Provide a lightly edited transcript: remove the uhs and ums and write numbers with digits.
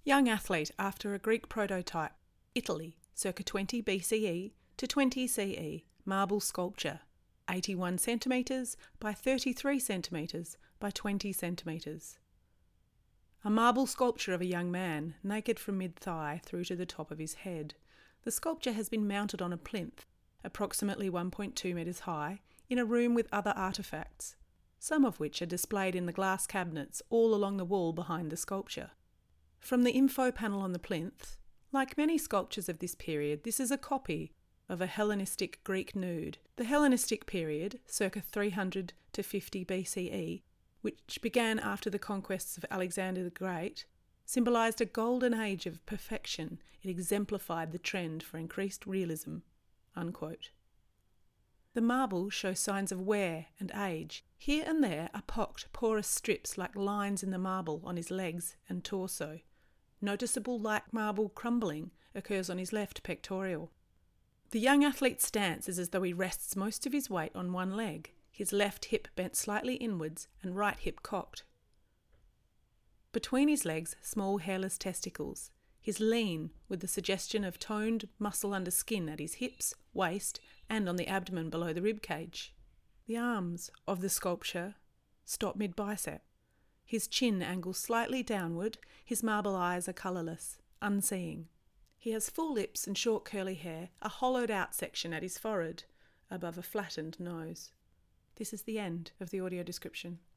Young athlete after a Greek prototype. Italy, circa 20 BCE to 20 CE. Marble sculpture. 81 centimetres by 33 centimetres by 20 centimetres. A marble sculpture of a young man, naked from mid-thigh through to the top of his head. The sculpture has been mounted on a plinth, approximately 1.2 metres high, in a room with other artefacts, some of which are displayed in the glass cabinets all along the wall behind the sculpture. From the info panel on the plinth, like many sculptures of this period, this is a copy of a Hellenistic Greek nude. The Hellenistic period, circa 300 to 50 BCE, which began after the conquests of Alexander the Great, symbolised a golden age of perfection. It exemplified the trend for increased realism." Unquote. The marble shows signs of wear and age. Here and there are pocked, porous strips like lines in the marble on his legs and torso. Noticeable light marble crumbling occurs on his left pectoral. The young athlete's stance is as though he rests most of his weight on one leg, his left hip bent slightly inwards and right hip cocked. Between his legs, small hairless testicles. He's lean, with the suggestion of toned muscle under skin at his hips, waist, and on the abdomen below the rib cage. The arms of the sculpture stop mid-bicep. His chin angles slightly downward, his marble eyes are colourless, unseeing. He has full lips and short curly hair, a hollowed-out section at his forehead, above a flattened nose. This is the end of the audio description.